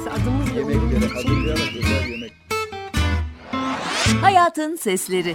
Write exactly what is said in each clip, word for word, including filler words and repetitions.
Neyse adımızla Yemekleri uyumlu için. hazırlayarak özel yemek. Hayatın Sesleri.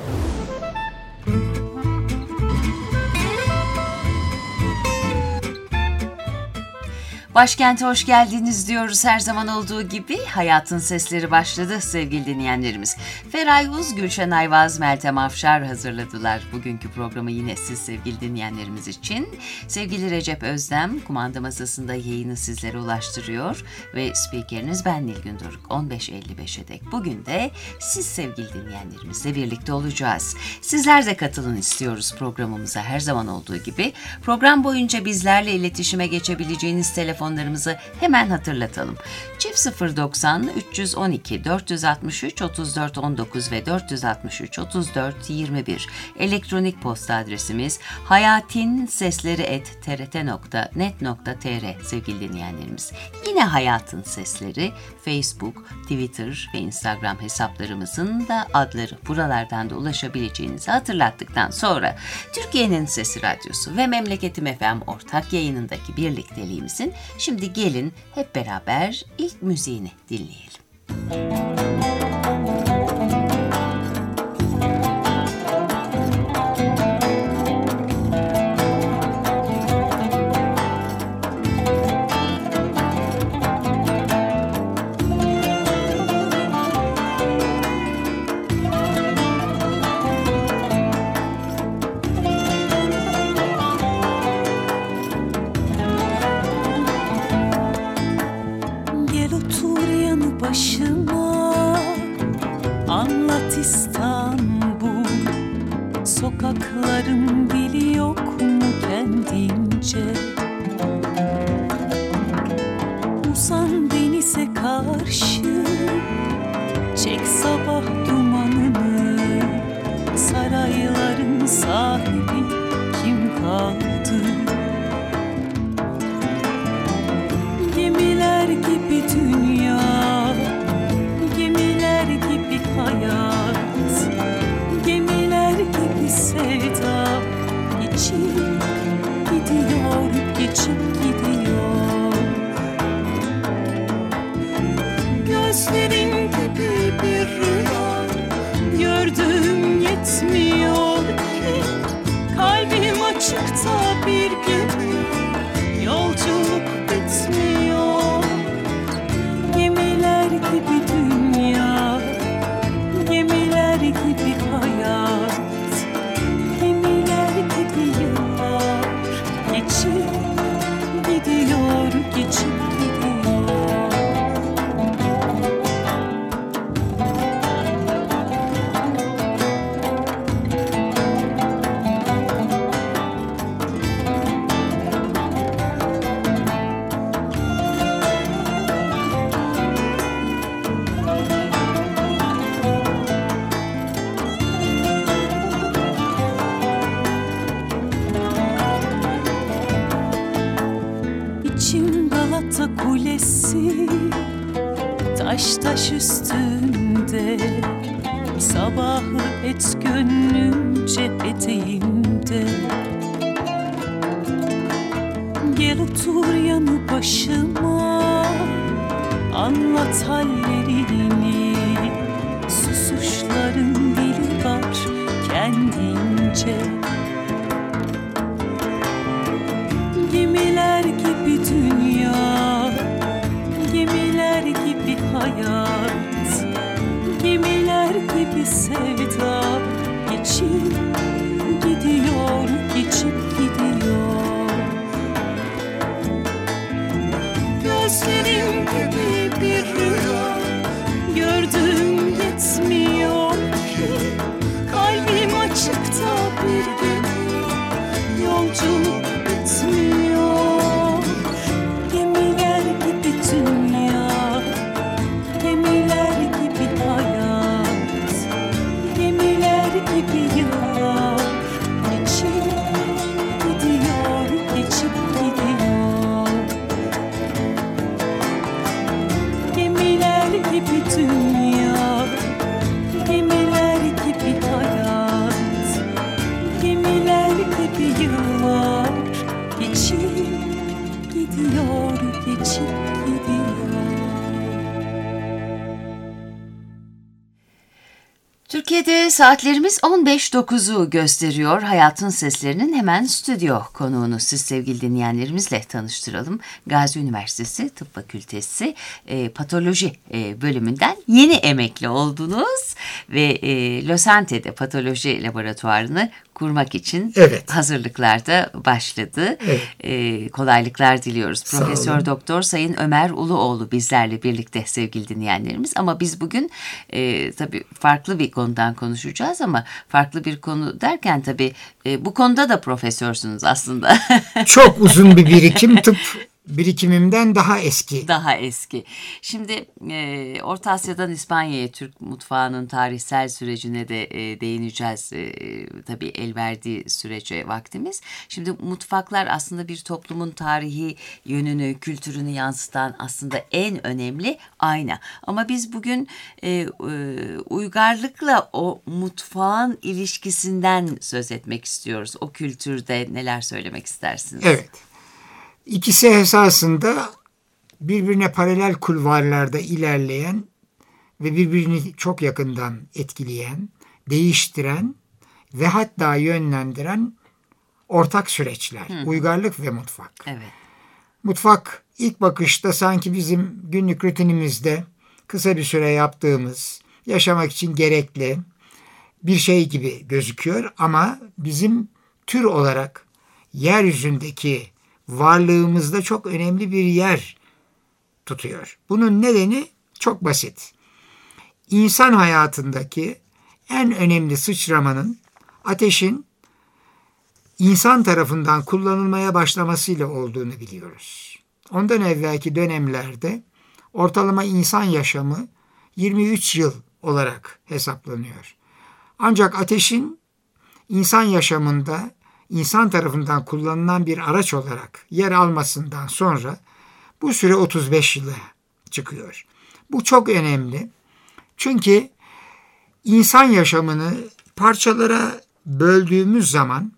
Başkent'e hoş geldiniz diyoruz her zaman olduğu gibi. Hayatın Sesleri başladı sevgili dinleyenlerimiz. Feray Uz, Gülşen Ayvaz, Meltem Afşar hazırladılar bugünkü programı yine siz sevgili dinleyenlerimiz için. Sevgili Recep Özdem kumanda masasında yayını sizlere ulaştırıyor ve spikeriniz ben Nilgün Doruk. on beş elli beşe dek bugün de siz sevgili dinleyenlerimizle birlikte olacağız. Sizler de katılın istiyoruz programımıza her zaman olduğu gibi. Program boyunca bizlerle iletişime geçebileceğiniz telefon telefonlarımızı hemen hatırlatalım. Çift sıfır doksan üç yüz on iki dört yüz altmış üç otuz dört on dokuz ve dört yüz altmış üç otuz dört yirmi bir. Elektronik posta adresimiz hayatinsesleri et t r t nokta net nokta t r sevgili dinleyenlerimiz. Yine Hayatın Sesleri Facebook, Twitter ve Instagram hesaplarımızın da adları, buralardan da ulaşabileceğinizi hatırlattıktan sonra Türkiye'nin Sesi Radyosu ve Memleketim F M ortak yayınındaki birlikteliğimizin şimdi gelin hep beraber ilk müziğini dinleyelim. Başıma anlat İstanbul, sokakların dili yok mu kendince? Uzan denize karşı, çek sabah dumanını, sarayların sahibi kim kaldı? Gemiler gibi dünya, gemiler gibi hayat, gemiler gibi sevda, geçip gidiyor, geçip gidiyor. Gözlerin gibi bir rüya, gördüğüm yetmiyor ki, kalbim açıkta bir gemi, yolculuk bitmiyor. Gemiler gibi dünya, gemiler gibi hayat, gemiler gibi yıllar, geçip gidiyor, geçip gidiyor. Kulesi taş taş üstünde, sabahı et gönlümce eteğimde. Gel otur yanı başıma, anlat hallerini, susuşların dili var kendince. Gemiler gibi dünya, gemiler gibi hayat, gemiler gibi sevda, geçip gidiyor, geçip gidiyor. Gözlerim gibi bir rüya, gördüğüm yetmiyor ki, kalbim açıkta bir gemi, yolculuk bitmiyor. Gemiler gibi dünya, gemiler gibi hayat, gemiler gibi yıllar, geçip gidiyor, geçip gidiyor. Gemiler gibi dünya, gemiler gibi hayat, gemiler gibi yıllar, geçip gidiyor, geçip gidiyor. Türkiye'de saatlerimiz on beş dokuzu gösteriyor. Hayatın Seslerinin hemen stüdyo konuğunu siz sevgili dinleyenlerimizle tanıştıralım. Gazi Üniversitesi Tıp Fakültesi e, Patoloji e, bölümünden yeni emekli oldunuz ve e, Losante'de patoloji laboratuvarını kurmak için evet. hazırlıklarda başladı. Evet. E, kolaylıklar diliyoruz. Profesör Doktor Sayın Ömer Uluoğlu bizlerle birlikte sevgili dinleyenlerimiz. Ama biz bugün e, tabii farklı bir konudan konuşacağız ama farklı bir konu derken tabii e, bu konuda da profesörsünüz aslında. Çok uzun bir birikim, tıp birikimimden daha eski. Daha eski. Şimdi e, Orta Asya'dan İspanya'ya Türk mutfağının tarihsel sürecine de e, değineceğiz. E, tabii el verdiği sürece vaktimiz. Şimdi mutfaklar aslında bir toplumun tarihi yönünü, kültürünü yansıtan aslında en önemli ayna. Ama biz bugün e, e, uygarlıkla o mutfağın ilişkisinden söz etmek istiyoruz. O kültürde neler söylemek istersiniz? Evet. İkisi esasında birbirine paralel kulvarlarda ilerleyen ve birbirini çok yakından etkileyen, değiştiren ve hatta yönlendiren ortak süreçler. Hı. Uygarlık ve mutfak. Evet. Mutfak ilk bakışta sanki bizim günlük rutinimizde kısa bir süre yaptığımız, yaşamak için gerekli bir şey gibi gözüküyor ama bizim tür olarak yeryüzündeki varlığımızda çok önemli bir yer tutuyor. Bunun nedeni çok basit. İnsan hayatındaki en önemli sıçramanın ateşin insan tarafından kullanılmaya başlamasıyla olduğunu biliyoruz. Ondan evvelki dönemlerde ortalama insan yaşamı yirmi üç yıl olarak hesaplanıyor. Ancak ateşin insan yaşamında insan tarafından kullanılan bir araç olarak yer almasından sonra bu süre otuz beş yıla çıkıyor. Bu çok önemli. Çünkü insan yaşamını parçalara böldüğümüz zaman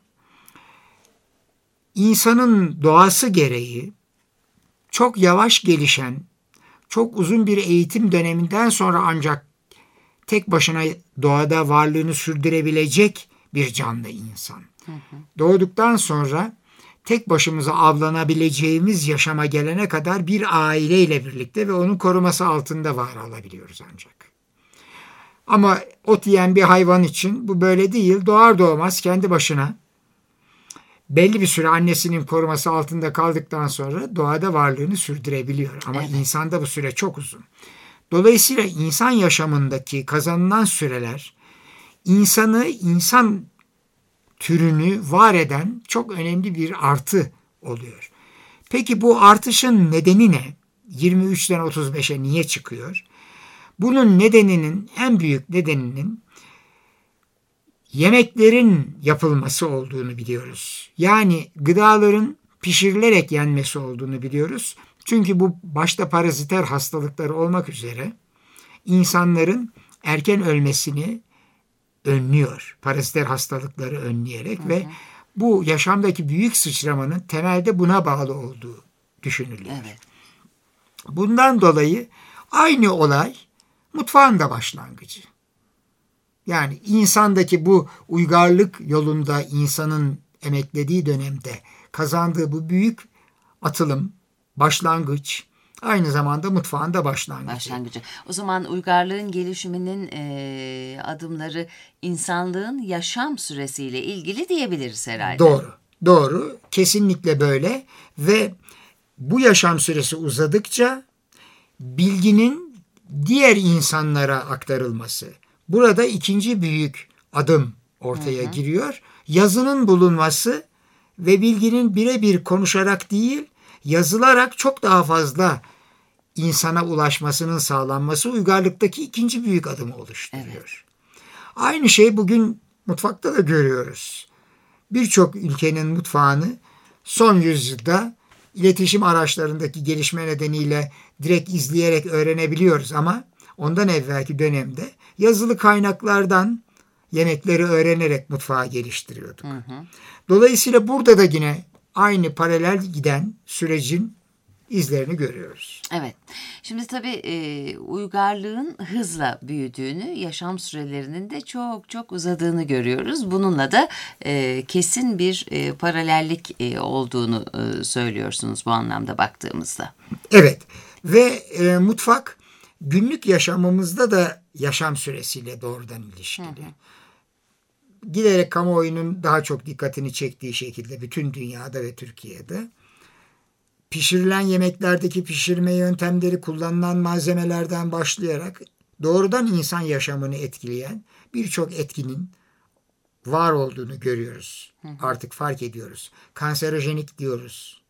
insanın doğası gereği çok yavaş gelişen, çok uzun bir eğitim döneminden sonra ancak tek başına doğada varlığını sürdürebilecek bir canlı insan. Hı hı. Doğduktan sonra tek başımıza avlanabileceğimiz yaşama gelene kadar bir aileyle birlikte ve onun koruması altında var olabiliyoruz ancak. Ama ot yiyen bir hayvan için bu böyle değil. Doğar doğmaz kendi başına belli bir süre annesinin koruması altında kaldıktan sonra doğada varlığını sürdürebiliyor. Ama evet. insanda bu süre çok uzun. Dolayısıyla insan yaşamındaki kazanılan süreler insanı, insan türünü var eden çok önemli bir artı oluyor. Peki bu artışın nedeni ne? yirmi üçten otuz beşe niye çıkıyor? Bunun nedeninin, en büyük nedeninin yemeklerin yapılması olduğunu biliyoruz. Yani gıdaların pişirilerek yenmesi olduğunu biliyoruz. Çünkü bu başta paraziter hastalıkları olmak üzere insanların erken ölmesini önlüyor. Paraziter hastalıkları önleyerek hı hı. ve bu yaşamdaki büyük sıçramanın temelde buna bağlı olduğu düşünülüyor. Evet. Bundan dolayı aynı olay mutfağın da başlangıcı. Yani insandaki bu uygarlık yolunda insanın emeklediği dönemde kazandığı bu büyük atılım, başlangıç, aynı zamanda mutfağın da başlangıcı. Başlangıcı. O zaman uygarlığın gelişiminin e, adımları insanlığın yaşam süresiyle ilgili diyebiliriz herhalde. Doğru, doğru. Kesinlikle böyle ve bu yaşam süresi uzadıkça bilginin diğer insanlara aktarılması. Burada ikinci büyük adım ortaya hı hı. giriyor. Yazının bulunması ve bilginin birebir konuşarak değil, yazılarak çok daha fazla insana ulaşmasının sağlanması uygarlıktaki ikinci büyük adımı oluşturuyor. Evet. Aynı şey bugün mutfakta da görüyoruz. Birçok ülkenin mutfağını son yüzyılda iletişim araçlarındaki gelişme nedeniyle direkt izleyerek öğrenebiliyoruz ama ondan evvelki dönemde yazılı kaynaklardan yemekleri öğrenerek mutfağı geliştiriyorduk. Hı hı. Dolayısıyla burada da yine aynı paralel giden sürecin izlerini görüyoruz. Evet. Şimdi tabii e, uygarlığın hızla büyüdüğünü, yaşam sürelerinin de çok çok uzadığını görüyoruz. Bununla da e, kesin bir e, paralellik e, olduğunu e, söylüyorsunuz bu anlamda baktığımızda. Evet ve e, mutfak günlük yaşamımızda da yaşam süresiyle doğrudan ilişkili. Hı hı. Giderek kamuoyunun daha çok dikkatini çektiği şekilde bütün dünyada ve Türkiye'de pişirilen yemeklerdeki pişirme yöntemleri, kullanılan malzemelerden başlayarak doğrudan insan yaşamını etkileyen birçok etkinin var olduğunu görüyoruz. Hı hı. Artık fark ediyoruz. Kanserojenik diyoruz.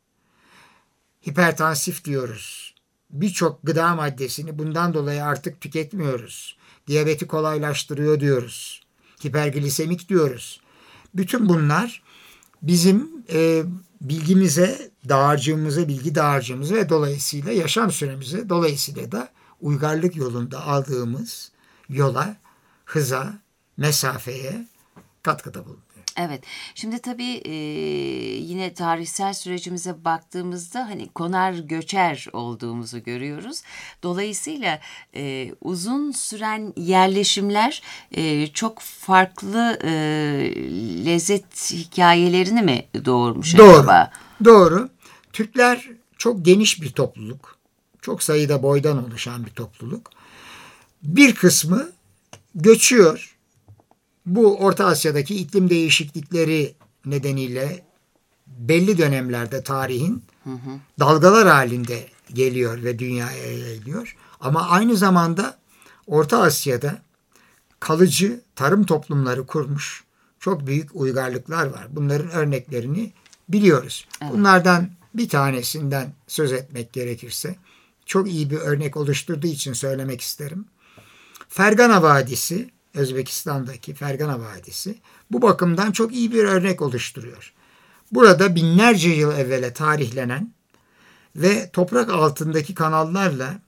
Hipertansif diyoruz. Birçok gıda maddesini bundan dolayı artık tüketmiyoruz. Diyabeti kolaylaştırıyor diyoruz. Hiperglisemik diyoruz. Bütün bunlar bizim e, bilgimize, dağarcığımıza, bilgi dağarcığımıza ve dolayısıyla yaşam süremize, dolayısıyla da uygarlık yolunda aldığımız yola, hıza, mesafeye katkıda bulunuyor. Evet. Şimdi tabii e, yine tarihsel sürecimize baktığımızda hani konar göçer olduğumuzu görüyoruz. Dolayısıyla e, uzun süren yerleşimler e, çok farklı e, lezzet hikayelerini mi doğurmuş Doğru. acaba? Doğru. Türkler çok geniş bir topluluk. Çok sayıda boydan oluşan bir topluluk. Bir kısmı göçüyor. Bu Orta Asya'daki iklim değişiklikleri nedeniyle belli dönemlerde tarihin hı hı. dalgalar halinde geliyor ve dünyaya yayılıyor. Ama aynı zamanda Orta Asya'da kalıcı tarım toplumları kurmuş çok büyük uygarlıklar var. Bunların örneklerini biliyoruz. Evet. Bunlardan bir tanesinden söz etmek gerekirse çok iyi bir örnek oluşturduğu için söylemek isterim. Fergana Vadisi, Özbekistan'daki Fergana Vadisi bu bakımdan çok iyi bir örnek oluşturuyor. Burada binlerce yıl evvele tarihlenen ve toprak altındaki kanallarla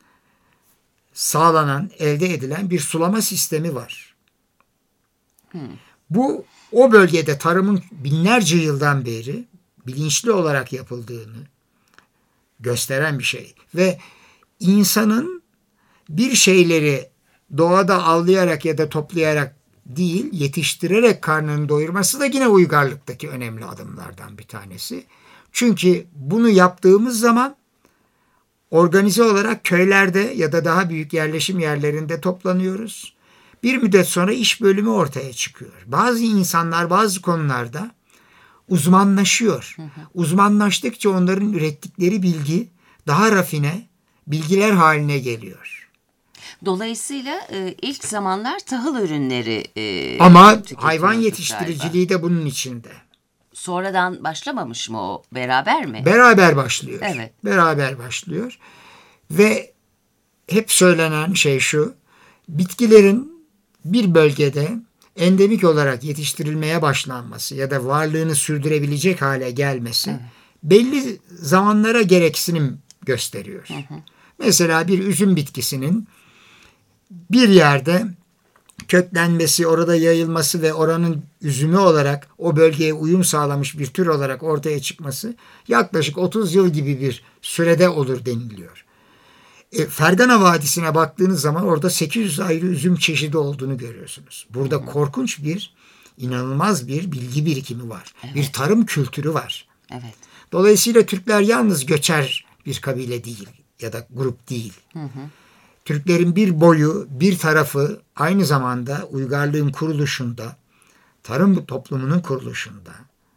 sağlanan, elde edilen bir sulama sistemi var. Hmm. Bu o bölgede tarımın binlerce yıldan beri bilinçli olarak yapıldığını gösteren bir şey. Ve insanın bir şeyleri doğada avlayarak ya da toplayarak değil, yetiştirerek karnını doyurması da yine uygarlıktaki önemli adımlardan bir tanesi. Çünkü bunu yaptığımız zaman organize olarak köylerde ya da daha büyük yerleşim yerlerinde toplanıyoruz. Bir müddet sonra iş bölümü ortaya çıkıyor. Bazı insanlar bazı konularda uzmanlaşıyor. Hı hı. Uzmanlaştıkça onların ürettikleri bilgi daha rafine bilgiler haline geliyor. Dolayısıyla e, ilk zamanlar tahıl ürünleri e, ama hayvan yetiştiriciliği galiba de bunun içinde. Sonradan başlamamış mı o? Beraber mi? Beraber başlıyor. Evet. Beraber başlıyor. Ve hep söylenen şey şu. Bitkilerin bir bölgede endemik olarak yetiştirilmeye başlanması ya da varlığını sürdürebilecek hale gelmesi evet. belli zamanlara gereksinim gösteriyor. Hı hı. Mesela bir üzüm bitkisinin bir yerde köklenmesi, orada yayılması ve oranın üzümü olarak o bölgeye uyum sağlamış bir tür olarak ortaya çıkması yaklaşık otuz yıl gibi bir sürede olur deniliyor. E, Fergana Vadisi'ne baktığınız zaman orada sekiz yüz ayrı üzüm çeşidi olduğunu görüyorsunuz. Burada hmm. korkunç bir, inanılmaz bir bilgi birikimi var. Evet. Bir tarım kültürü var. Evet. Dolayısıyla Türkler yalnız göçer bir kabile değil ya da grup değil. Hı hı. Türklerin bir boyu, bir tarafı aynı zamanda uygarlığın kuruluşunda, tarım toplumunun kuruluşunda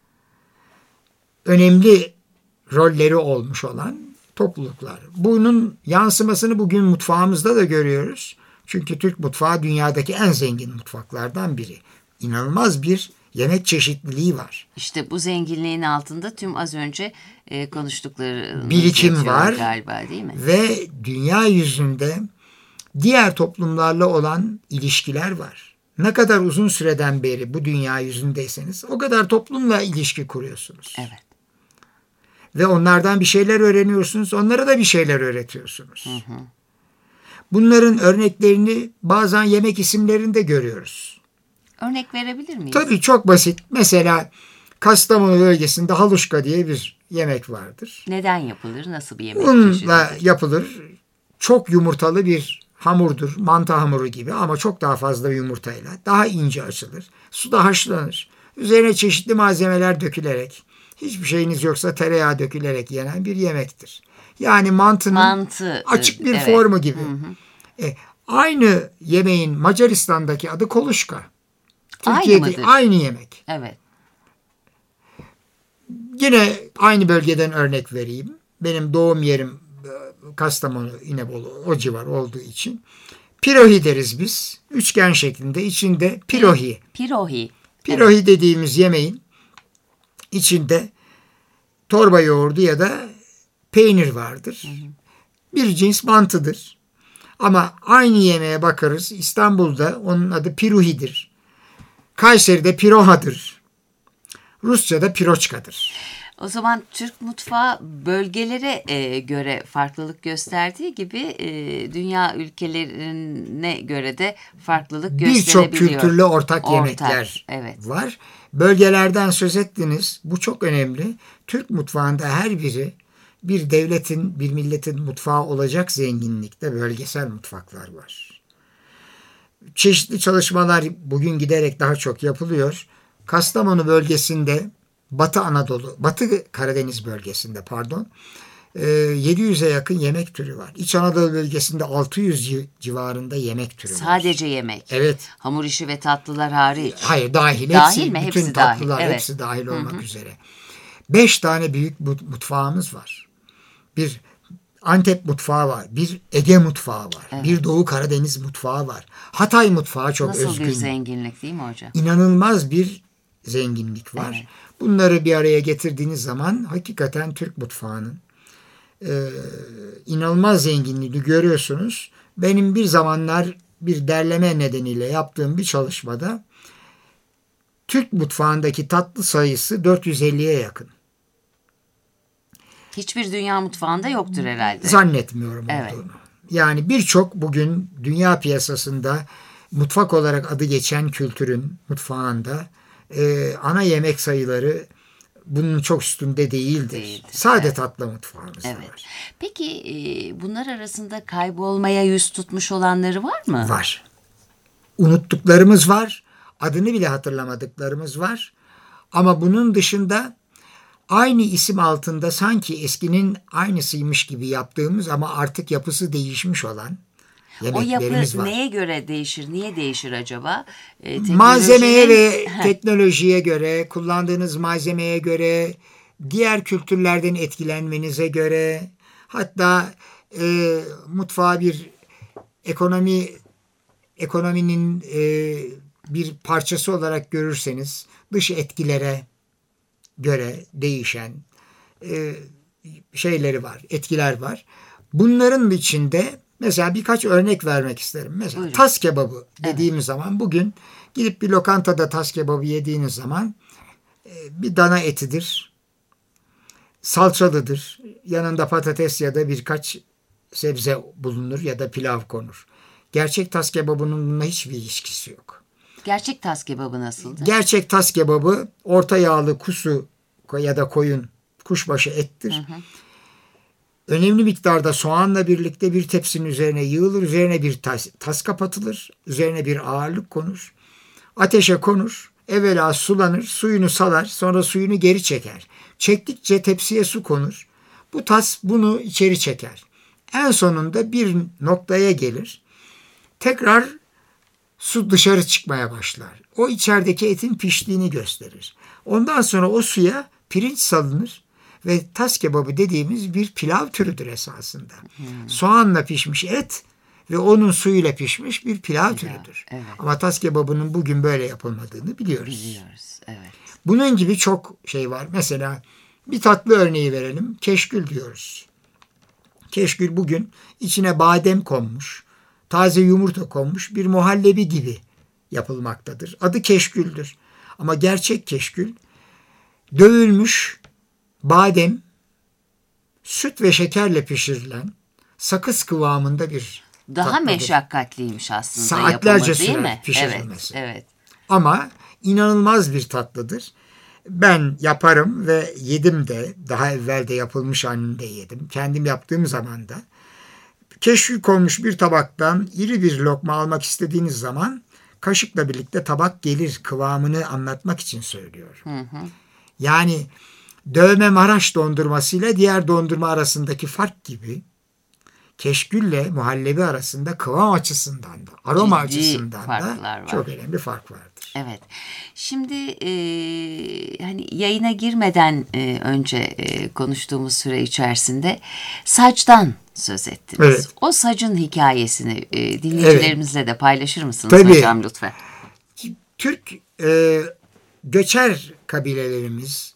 önemli rolleri olmuş olan topluluklar. Bunun yansımasını bugün mutfağımızda da görüyoruz. Çünkü Türk mutfağı dünyadaki en zengin mutfaklardan biri. İnanılmaz bir yemek çeşitliliği var. İşte bu zenginliğin altında tüm az önce e, konuştukları birikim var galiba, değil mi? Ve dünya yüzünde diğer toplumlarla olan ilişkiler var. Ne kadar uzun süreden beri bu dünya yüzündeyseniz o kadar toplumla ilişki kuruyorsunuz. Evet. Ve onlardan bir şeyler öğreniyorsunuz, onlara da bir şeyler öğretiyorsunuz. Hı hı. Bunların örneklerini bazen yemek isimlerinde görüyoruz. Örnek verebilir miyiz? Tabii çok basit. Mesela Kastamonu bölgesinde haluşka diye bir yemek vardır. Neden yapılır? Nasıl bir yemek Unla çeşididir? yapılır. Çok yumurtalı bir hamurdur. Mantı hamuru gibi ama çok daha fazla yumurtayla. Daha ince açılır. Suda haşlanır. Üzerine çeşitli malzemeler dökülerek, hiçbir şeyiniz yoksa tereyağı dökülerek yenen bir yemektir. Yani mantının Mantı, açık bir evet. formu gibi. E, aynı yemeğin Macaristan'daki adı koluşka. Aynı Türkiye'de mıdır? aynı yemek. Evet. Yine aynı bölgeden örnek vereyim. Benim doğum yerim e, Kastamonu, İnebolu o civar olduğu için. Pirohi deriz biz. Üçgen şeklinde içinde pirohi. Pirohi. Pirohi dediğimiz yemeğin içinde torba yoğurdu ya da peynir vardır. Hı hı. Bir cins mantıdır. Ama aynı yemeğe bakarız. İstanbul'da onun adı piruhidir. Kayseri'de pirohadır. Rusça'da piroçkadır. O zaman Türk mutfağı bölgelere e, göre farklılık gösterdiği gibi e, dünya ülkelerine göre de farklılık gösterebiliyor. Birçok kültürlü ortak, Ortak, yemekler evet. var. Bölgelerden söz ettiniz. Bu çok önemli. Türk mutfağında her biri bir devletin, bir milletin mutfağı olacak zenginlikte bölgesel mutfaklar var. Çeşitli çalışmalar bugün giderek daha çok yapılıyor. Kastamonu bölgesinde, Batı Anadolu, Batı Karadeniz bölgesinde pardon, yedi yüze yakın yemek türü var. İç Anadolu bölgesinde altı yüz civarında yemek türü var. Sadece yemek. Evet. Hamur işi ve tatlılar hariç. Hayır, dahil. Dahil hepsi, mi? bütün Hepsi tatlılar dahil. Evet. hepsi dahil olmak Hı hı. üzere. Beş tane büyük mutfağımız var. Bir Antep mutfağı var. Bir Ege mutfağı var. Evet. Bir Doğu Karadeniz mutfağı var. Hatay mutfağı çok Nasıl özgün. bir zenginlik değil mi hocam? İnanılmaz bir zenginlik var. Evet. Bunları bir araya getirdiğiniz zaman hakikaten Türk mutfağının e, inanılmaz zenginliğini görüyorsunuz. Benim bir zamanlar bir derleme nedeniyle yaptığım bir çalışmada Türk mutfağındaki tatlı sayısı dört yüz elliye yakın. Hiçbir dünya mutfağında yoktur herhalde. Zannetmiyorum evet. olduğunu. Yani birçok bugün dünya piyasasında mutfak olarak adı geçen kültürün mutfağında e, ana yemek sayıları bunun çok üstünde değildir. değildir. Sade evet. tatlı mutfağımız evet. var. Peki e, bunlar arasında kaybolmaya yüz tutmuş olanları var mı? Var. Unuttuklarımız var. Adını bile hatırlamadıklarımız var. Ama bunun dışında aynı isim altında sanki eskinin aynısıymış gibi yaptığımız ama artık yapısı değişmiş olan yemeklerimiz var. O yapı var. neye göre değişir? Niye değişir acaba? Ee, Malzemeye ve teknolojiye göre, kullandığınız malzemeye göre, diğer kültürlerden etkilenmenize göre, hatta e, mutfağa bir ekonomi ekonominin e, bir parçası olarak görürseniz dış etkilere göre değişen e, şeyleri var, etkiler var. Bunların içinde mesela birkaç örnek vermek isterim. Mesela Buyurun. Tas kebabı dediğimiz evet. zaman bugün gidip bir lokantada tas kebabı yediğiniz zaman e, bir dana etidir, salçalıdır, yanında patates ya da birkaç sebze bulunur ya da pilav konur. Gerçek tas kebabının bununla hiçbir ilişkisi yok. Gerçek tas kebabı nasıldır? Gerçek tas kebabı orta yağlı kuzu ya da koyun kuşbaşı ettir. Hı hı. Önemli miktarda soğanla birlikte bir tepsinin üzerine yığılır. Üzerine bir tas, tas kapatılır. Üzerine bir ağırlık konur. Ateşe konur. Evvela sulanır. Suyunu salar. Sonra suyunu geri çeker. Çektikçe tepsiye su konur. Bu tas bunu içeri çeker. En sonunda bir noktaya gelir. Tekrar su dışarı çıkmaya başlar. O içerideki etin piştiğini gösterir. Ondan sonra o suya pirinç salınır ve tas kebabı dediğimiz bir pilav türüdür esasında. Hmm. Soğanla pişmiş et ve onun suyuyla pişmiş bir pilav, pilav türüdür. Evet. Ama tas kebabının bugün böyle yapılmadığını biliyoruz. Biliyoruz, evet. Bunun gibi çok şey var. Mesela bir tatlı örneği verelim. Keşkül diyoruz. Keşkül bugün içine badem konmuş, taze yumurta konmuş bir muhallebi gibi yapılmaktadır. Adı keşküldür. Ama gerçek keşkül dövülmüş badem, süt ve şekerle pişirilen sakız kıvamında bir Daha tatlıdır. Meşakkatliymiş aslında Saatlerce yapımı, değil sürer mi? pişirilmesi. Evet, evet. Ama inanılmaz bir tatlıdır. Ben yaparım ve yedim de, daha evvel de yapılmış halinde yedim. Kendim yaptığım zaman da keşkül konmuş bir tabaktan iri bir lokma almak istediğiniz zaman kaşıkla birlikte tabak gelir, kıvamını anlatmak için söylüyorum. Hı hı. Yani dövme Maraş dondurmasıyla diğer dondurma arasındaki fark gibi keşkülle muhallebi arasında kıvam açısından da, aroma Ciddi açısından da var. çok önemli fark vardır. Evet. Şimdi e, hani yayına girmeden e, önce e, konuştuğumuz süre içerisinde sacdan söz ettiniz. Evet. O sacın hikayesini e, dinleyicilerimizle evet. de paylaşır mısınız Tabii. hocam lütfen? Türk e, göçer kabilelerimiz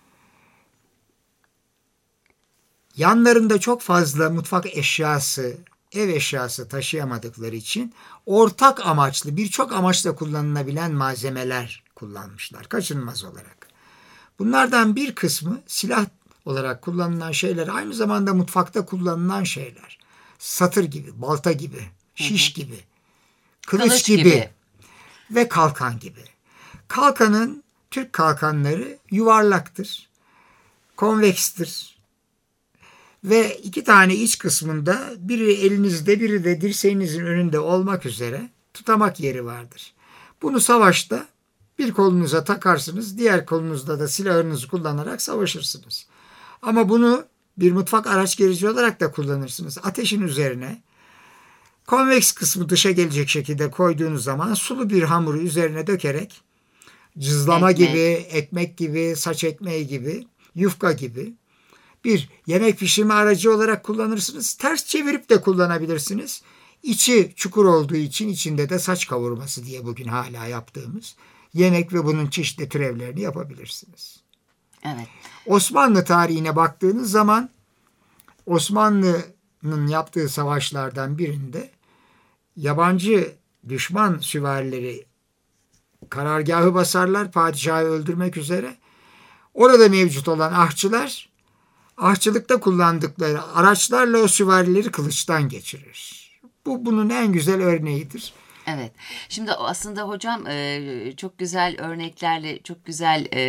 yanlarında çok fazla mutfak eşyası, ev eşyası taşıyamadıkları için ortak amaçlı, birçok amaçla kullanılabilen malzemeler kullanmışlar, kaçınılmaz olarak. Bunlardan bir kısmı silah olarak kullanılan şeyler, aynı zamanda mutfakta kullanılan şeyler. Satır gibi, balta gibi, şiş gibi, kılıç, kılıç gibi, gibi ve kalkan gibi. Kalkanın, Türk kalkanları yuvarlaktır, konvekstir. Ve iki tane iç kısmında biri elinizde biri de dirseğinizin önünde olmak üzere tutamak yeri vardır. Bunu savaşta bir kolunuza takarsınız, diğer kolunuzda da silahınızı kullanarak savaşırsınız. Ama bunu bir mutfak araç gereci olarak da kullanırsınız. Ateşin üzerine konveks kısmı dışa gelecek şekilde koyduğunuz zaman sulu bir hamuru üzerine dökerek cızlama ekmek. gibi, ekmek gibi, saç ekmeği gibi, yufka gibi bir yemek pişirme aracı olarak kullanırsınız. Ters çevirip de kullanabilirsiniz. İçi çukur olduğu için içinde de saç kavurması diye bugün hala yaptığımız yemek ve bunun çeşitli türevlerini yapabilirsiniz. Evet. Osmanlı tarihine baktığınız zaman Osmanlı'nın yaptığı savaşlardan birinde yabancı düşman süvarileri karargahı basarlar padişahı öldürmek üzere. Orada mevcut olan ahçılar ahçılıkta kullandıkları araçlarla o süvarileri kılıçtan geçirir. Bu bunun en güzel örneğidir. Evet. Şimdi aslında hocam çok güzel örneklerle, çok güzel e,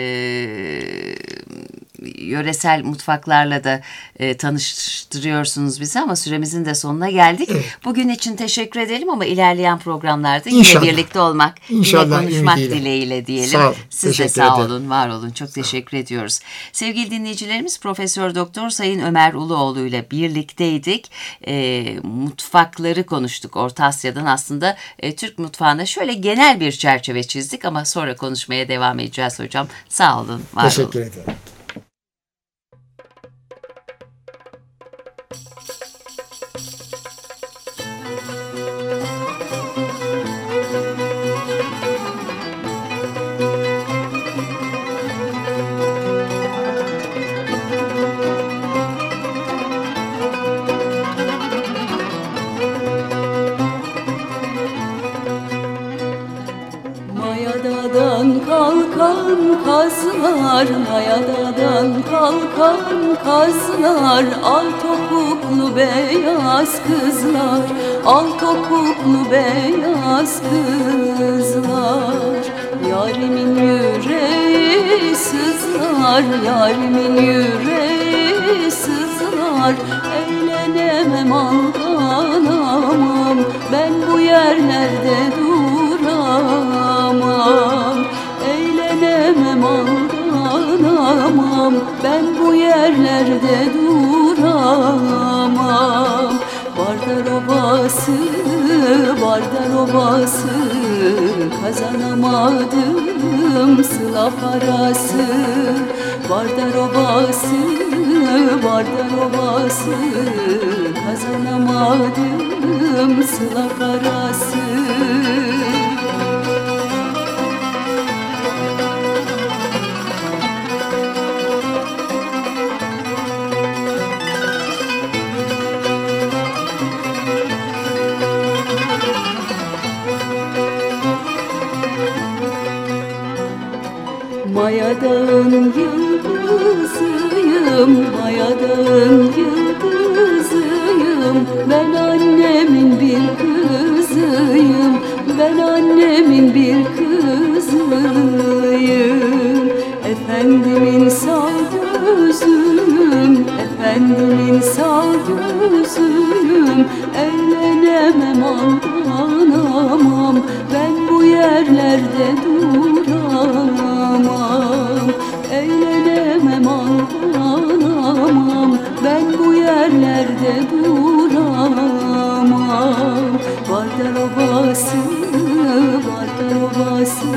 yöresel mutfaklarla da e, tanıştırıyorsunuz bizi ama süremizin de sonuna geldik. Evet. Bugün için teşekkür edelim ama ilerleyen programlarda İnşallah. yine birlikte olmak, İnşallah, yine konuşmak ümidiyle. dileğiyle diyelim. Sağ ol, Siz de sağ ederim. olun, var olun. Çok sağ teşekkür ol. ediyoruz. Sevgili dinleyicilerimiz, Profesör Doktor Sayın Ömer Uluoğlu ile birlikteydik. E, mutfakları konuştuk. Orta Asya'dan aslında e, Türk mutfağına şöyle genel bir çerçeve çizdik ama sonra konuşmaya devam edeceğiz hocam. Sağ olun, var olun. Teşekkür ederim. Kalkan kazlar, mayadadan kalkan kazlar, al topuklu beyaz kızlar, al topuklu beyaz kızlar. Yarimin yüreği sızlar, yarimin yüreği sızlar, eğlenemem aldanamam, ben bu yerlerde duramam. Eğlenemem aldanamam, ben bu yerlerde duramam. Vardar obası, Vardar obası, kazanamadım sıla parası. Vardar obası, Vardar obası, kazanamadım sıla parası. Mayadağın yıldızıyım, Mayadağın yıldızıyım, ben annemin bir kızıyım, ben annemin bir kızıyım. Efendim Efendimin sağ gözüm, efendimin sağ gözüm. Eğlenemem, aldanamam, ben bu yerlerde duramam. Eğlenemem, aldanamam, ben bu yerlerde duramam. Vardar obası, Vardar obası,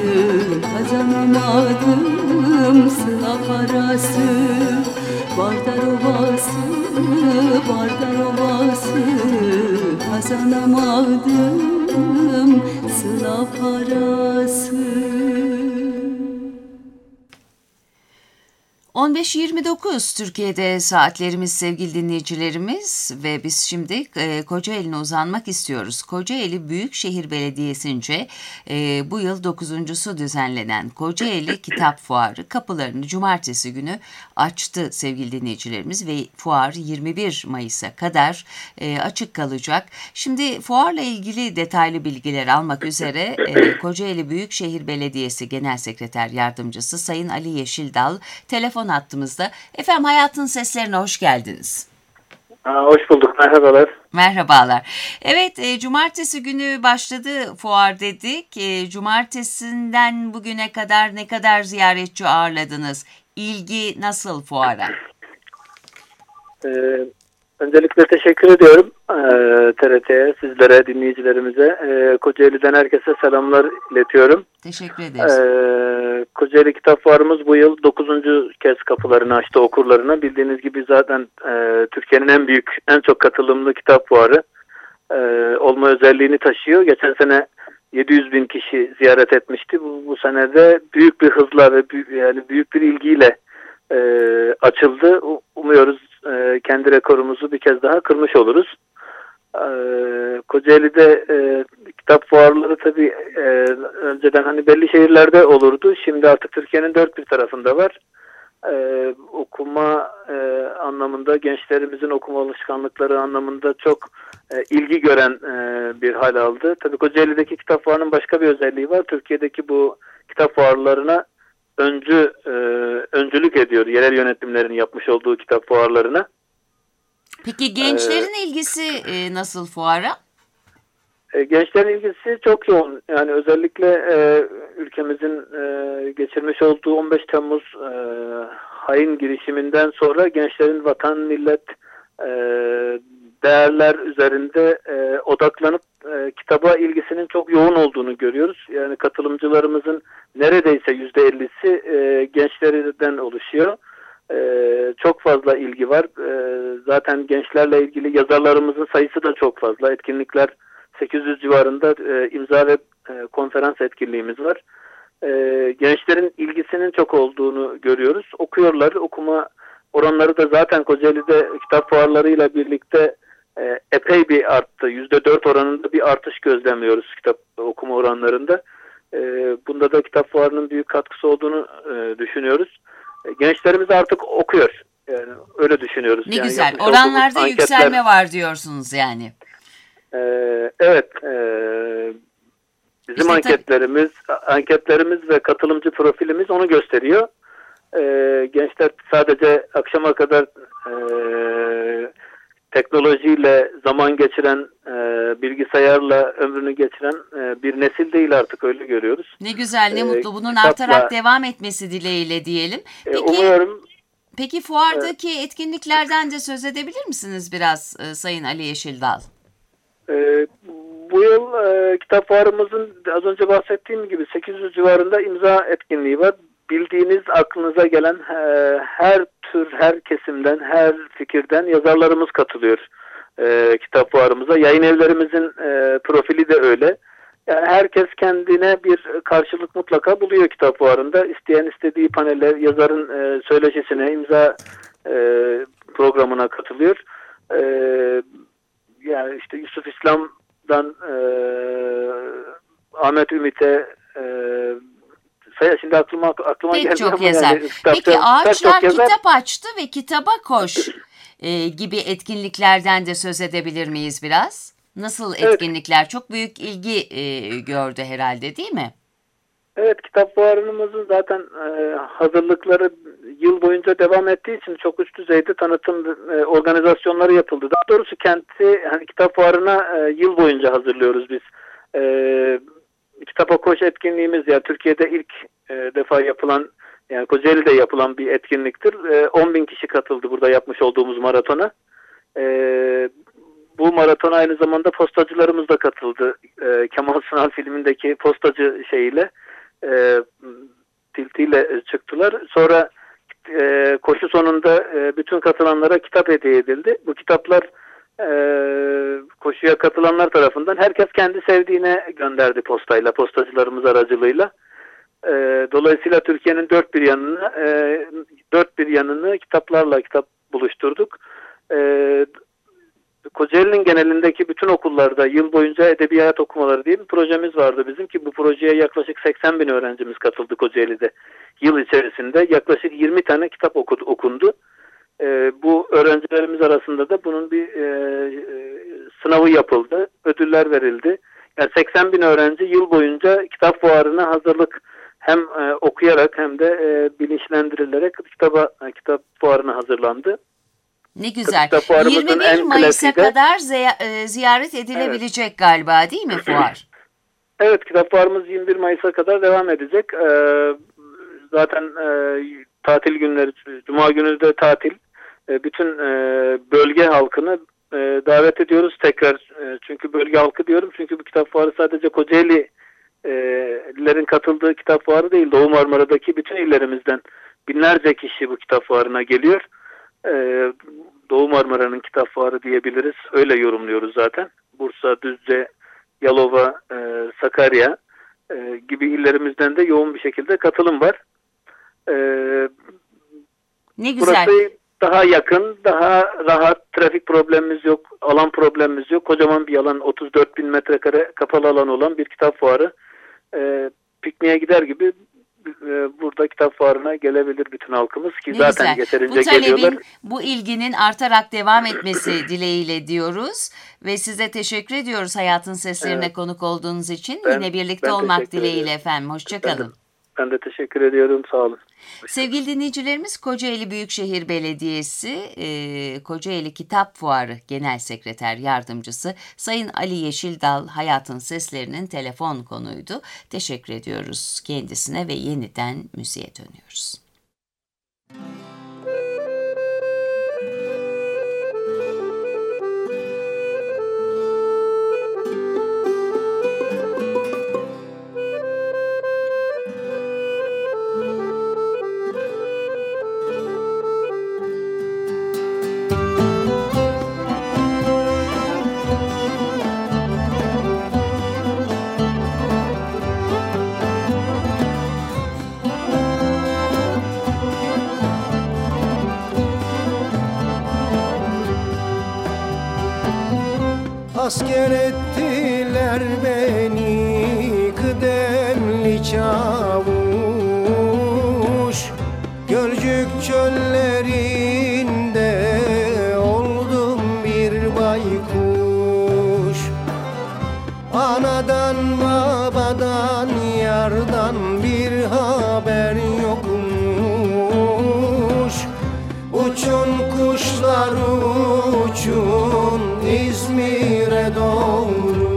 kazanamadım sıla parası. Vardar obası, Vardar obası, kazanamadım sıla parası. on beş yirmi dokuz Türkiye'de saatlerimiz sevgili dinleyicilerimiz ve biz şimdi e, Kocaeli'ne uzanmak istiyoruz. Kocaeli Büyükşehir Belediyesi'nce e, bu yıl dokuzuncusu düzenlenen Kocaeli Kitap Fuarı kapılarını cumartesi günü açtı sevgili dinleyicilerimiz ve fuar yirmi bir Mayıs'a kadar e, açık kalacak. Şimdi fuarla ilgili detaylı bilgiler almak üzere e, Kocaeli Büyükşehir Belediyesi Genel Sekreter Yardımcısı Sayın Ali Yeşildal telefon hattımızda. Efendim Hayatın Seslerine hoş geldiniz. Aa, hoş bulduk. Merhabalar. Merhabalar. Evet, e, cumartesi günü başladı fuar dedik. E, cumartesinden bugüne kadar ne kadar ziyaretçi ağırladınız? İlgi nasıl fuara? Ee, öncelikle teşekkür ediyorum ee, T R T'ye, sizlere, dinleyicilerimize. Ee, Kocaeli'den herkese selamlar iletiyorum. Teşekkür ederiz. Ee, Kocaeli Kitap Fuarımız bu yıl dokuzuncu kez kapılarını açtı okurlarına. Bildiğiniz gibi zaten e, Türkiye'nin en büyük, en çok katılımlı kitap fuarı e, olma özelliğini taşıyor. Geçen sene yedi yüz bin kişi ziyaret etmişti. Bu, bu sene de büyük bir hızla ve büyük, yani büyük bir ilgiyle e, açıldı. Umuyoruz e, kendi rekorumuzu bir kez daha kırmış oluruz. E, Kocaeli'de e, kitap fuarları tabii e, önceden hani belli şehirlerde olurdu. Şimdi artık Türkiye'nin dört bir tarafında var. Ee, okuma e, anlamında, gençlerimizin okuma alışkanlıkları anlamında çok e, ilgi gören e, bir hal aldı. Tabii Kocaeli'deki kitap fuarının başka bir özelliği var. Türkiye'deki bu kitap fuarlarına öncü e, öncülük ediyor. Yerel yönetimlerin yapmış olduğu kitap fuarlarına. Peki gençlerin ee, ilgisi e, nasıl fuara? E, gençlerin ilgisi çok yoğun. Yani özellikle e, ülkemizin e, geçirmiş olduğu on beş Temmuz e, hain girişiminden sonra gençlerin vatan, millet, e, değerler üzerinde e, odaklanıp e, kitaba ilgisinin çok yoğun olduğunu görüyoruz. Yani katılımcılarımızın neredeyse yüzde ellisi e, gençlerden oluşuyor. E, çok fazla ilgi var. E, zaten gençlerle ilgili yazarlarımızın sayısı da çok fazla. Etkinlikler sekiz yüz civarında e, imza ve e, konferans etkinliğimiz var. E, gençlerin ilgisinin çok olduğunu görüyoruz. Okuyorlar. Okuma oranları da zaten Kocaeli'de kitap fuarlarıyla birlikte e, epey bir arttı. yüzde dört oranında bir artış gözlemliyoruz kitap okuma oranlarında. E, bunda da kitap fuarının büyük katkısı olduğunu e, düşünüyoruz. E, gençlerimiz artık okuyor. Yani öyle düşünüyoruz. Ne yani güzel. yapmış Oranlarda olduğumuz yükselme anketler, var diyorsunuz yani. Ee, evet, e, bizim İşte anketlerimiz, anketlerimiz ve katılımcı profilimiz onu gösteriyor. Ee, gençler sadece akşama kadar e, teknolojiyle zaman geçiren, e, bilgisayarla ömrünü geçiren e, bir nesil değil artık, öyle görüyoruz. Ne güzel, ne Ee, mutlu. Bunun kitapla, artarak devam etmesi dileğiyle diyelim. Peki, e, umuyorum. Peki fuardaki evet. etkinliklerden de söz edebilir misiniz biraz e, Sayın Ali Yeşildal? Ee, bu yıl e, kitap fuarımızın az önce bahsettiğim gibi sekiz yüz civarında imza etkinliği var. Bildiğiniz, aklınıza gelen e, her tür, her kesimden, her fikirden yazarlarımız katılıyor e, kitap fuarımıza. Yayın evlerimizin e, profili de öyle. Yani herkes kendine bir karşılık mutlaka buluyor kitap fuarında. İsteyen istediği panele, yazarın e, söyleşisine, imza e, programına katılıyor. E, Yani işte Yusuf İslam'dan e, Ahmet Ümit'e e, sayı şimdi aklıma aklıma pek geldi çok ama yazar. yani, kitapta, Peki Ağaçlar çok kitap açtı ve kitaba koş e, gibi etkinliklerden de söz edebilir miyiz biraz? Nasıl etkinlikler? Evet. Çok büyük ilgi e, gördü herhalde, değil mi? Evet, kitap fuarımızın zaten e, hazırlıkları yıl boyunca devam ettiği için çok üst düzeyde tanıtım e, organizasyonları yapıldı. Daha doğrusu kenti hani kitap fuarına e, yıl boyunca hazırlıyoruz biz. E, Kitapa Koş etkinliğimiz yani Türkiye'de ilk e, defa yapılan, yani Kocaeli'de yapılan bir etkinliktir. E, on bin kişi katıldı burada yapmış olduğumuz maratona. E, Bu maratona aynı zamanda postacılarımız da katıldı. E, Kemal Sunal filmindeki postacı şeyiyle, e, tiltiyle çıktılar. Sonra e, koşu sonunda e, bütün katılanlara kitap hediye edildi. Bu kitaplar e, koşuya katılanlar tarafından herkes kendi sevdiğine gönderdi postayla, postacılarımız aracılığıyla. E, dolayısıyla Türkiye'nin dört bir yanını e, dört bir yanını kitaplarla kitap buluşturduk. E, Kocaeli'nin genelindeki bütün okullarda yıl boyunca edebiyat okumaları diye bir projemiz vardı bizim, ki bu projeye yaklaşık seksen bin öğrencimiz katıldı Kocaeli'de. Yıl içerisinde yaklaşık yirmi tane kitap okudu, okundu. E, bu öğrencilerimiz arasında da bunun bir e, e, sınavı yapıldı, ödüller verildi. Yani seksen bin öğrenci yıl boyunca kitap fuarına hazırlık hem e, okuyarak hem de e, bilinçlendirilerek kitaba e, kitap fuarına hazırlandı. Ne güzel. Kitap yirmi bir en Mayıs'a klasiği de- kadar ziy- ziyaret edilebilecek galiba, değil mi fuar? Evet, kitap fuarımız yirmi bir Mayıs'a kadar devam edecek. Ee, zaten e, tatil günleri, Cuma günü de tatil. E, bütün e, bölge halkını e, davet ediyoruz tekrar. E, çünkü bölge halkı diyorum çünkü bu kitap fuarı sadece Kocaeli'lerin katıldığı kitap fuarı değil. Doğu Marmara'daki bütün illerimizden binlerce kişi bu kitap fuarına geliyor. E, Doğu Marmara'nın kitap fuarı diyebiliriz. Öyle yorumluyoruz zaten. Bursa, Düzce, Yalova, e, Sakarya e, gibi illerimizden de yoğun bir şekilde katılım var. E, Ne güzel. burası daha yakın, daha rahat, trafik problemimiz yok, alan problemimiz yok. Kocaman bir alan, otuz dört bin metrekare kapalı alan olan bir kitap fuarı. E, pikniğe gider gibi e, burada kitap fuarına gelebilir bütün halkımız ki Ne zaten güzel. yeterince Bu talebin, geliyorlar. bu ilginin artarak devam etmesi dileğiyle diyoruz ve size teşekkür ediyoruz Hayatın Seslerine Evet. konuk olduğunuz için. Ben- Yine birlikte ben olmak teşekkür dileğiyle ediyorum. efendim. Hoşçakalın. Ben de, ben de teşekkür ediyorum. Sağ olun. Sevgili dinleyicilerimiz, Kocaeli Büyükşehir Belediyesi e, Kocaeli Kitap Fuarı Genel Sekreter Yardımcısı Sayın Ali Yeşildal Hayatın Seslerinin telefon konuydu. Teşekkür ediyoruz kendisine ve yeniden müziğe dönüyoruz. Asker ettiler beni kıdemli çavuş, Gölcük çöllerinde oldum bir baykuş. Anadan babadan yardan bir haber yokmuş. Uçun kuşlar uçun İzmir'e doğru.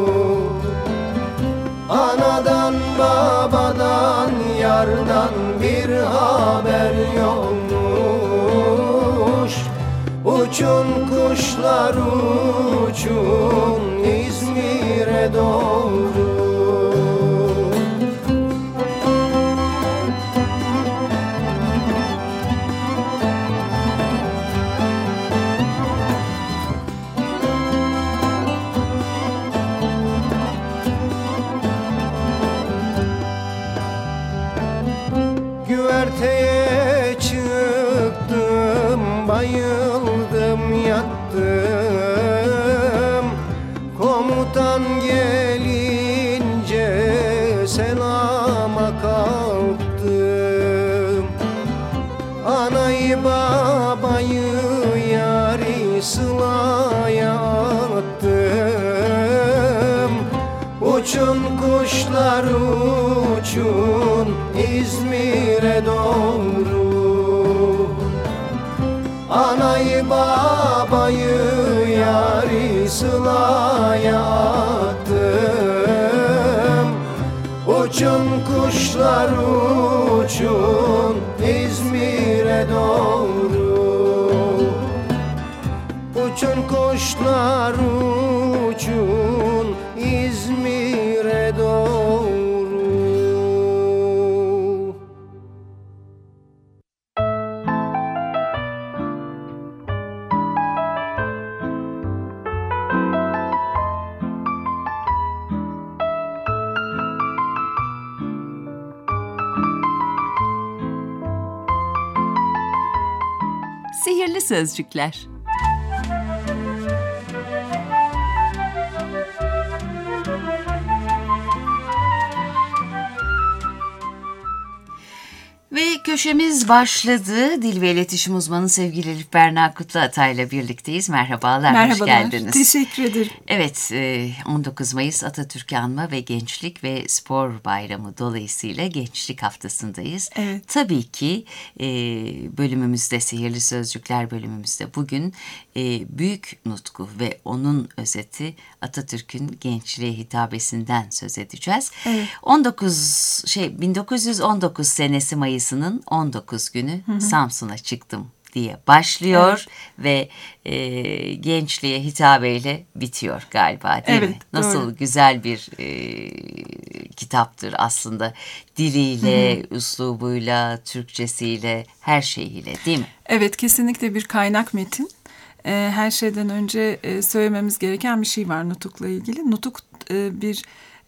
Anadan babadan yardan bir haber yokmuş. Uçun kuşlar uçun İzmir'e doğru. Güverteye çıktım, bayıldım yattım. Komutan gelince selama kalktım. Anayı babayı yari sılaya attım. Uçun kuşlar uçun İzmir'e doğru. Anayı babayı yari sılaya attım. Uçun kuşlar uçun İzmir'e doğru. Uçun kuşlar uçun İzmir'e doğru. Sihirli sözcükler. Ve köşemiz başladı. Dil ve iletişim uzmanı sevgili Elif Berna Kutluatay ile birlikteyiz. Merhabalar, Merhabalar, hoş geldiniz. Teşekkür ederim. Evet, on dokuz Mayıs Atatürk Anma ve Gençlik ve Spor Bayramı dolayısıyla Gençlik Haftası'ndayız. Evet. Tabii ki bölümümüzde, Sihirli Sözcükler bölümümüzde bugün Büyük Nutku ve onun özeti Atatürk'ün gençliğe hitabesinden söz edeceğiz. Evet. on dokuz şey bin dokuz yüz on dokuz senesi Mayıs'ının on dokuz günü hı hı. Samsun'a çıktım diye başlıyor, evet. Ve e, gençliğe hitabeyle bitiyor galiba, değil evet, mi? Nasıl doğru. Güzel bir e, kitaptır aslında, diliyle, hı hı. üslubuyla, Türkçesiyle, her şeyiyle, değil mi? Evet, kesinlikle bir kaynak metin. E, her şeyden önce e, söylememiz gereken bir şey var Nutuk'la ilgili. Nutuk e, bir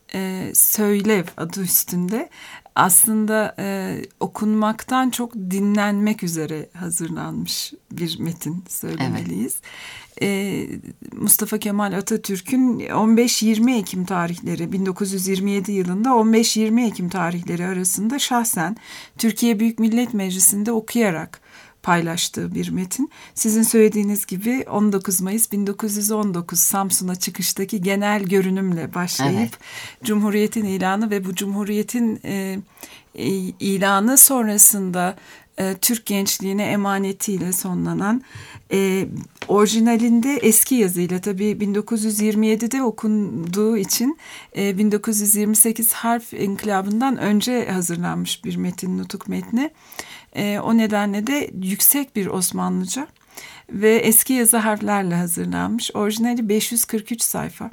e, söylev adı üstünde. Aslında e, okunmaktan çok dinlenmek üzere hazırlanmış bir metin söylemeliyiz. Evet. E, Mustafa Kemal Atatürk'ün on beş yirmi Ekim tarihleri, bin dokuz yüz yirmi yedi yılında on beş yirmi Ekim tarihleri arasında şahsen Türkiye Büyük Millet Meclisi'nde okuyarak paylaştığı bir metin. Sizin söylediğiniz gibi on dokuz Mayıs bin dokuz yüz on dokuz Samsun'a çıkıştaki genel görünümle başlayıp evet. Cumhuriyet'in ilanı ve bu Cumhuriyet'in e, e, ilanı sonrasında e, Türk gençliğine emanetiyle sonlanan, e, orijinalinde eski yazıyla, tabii bin dokuz yüz yirmi yedide okunduğu için e, bin dokuz yüz yirmi sekiz harf inkılabından önce hazırlanmış bir metin, Nutuk metni. E, o nedenle de yüksek bir Osmanlıca ve eski yazı harflerle hazırlanmış. Orijinali beş yüz kırk üç sayfa.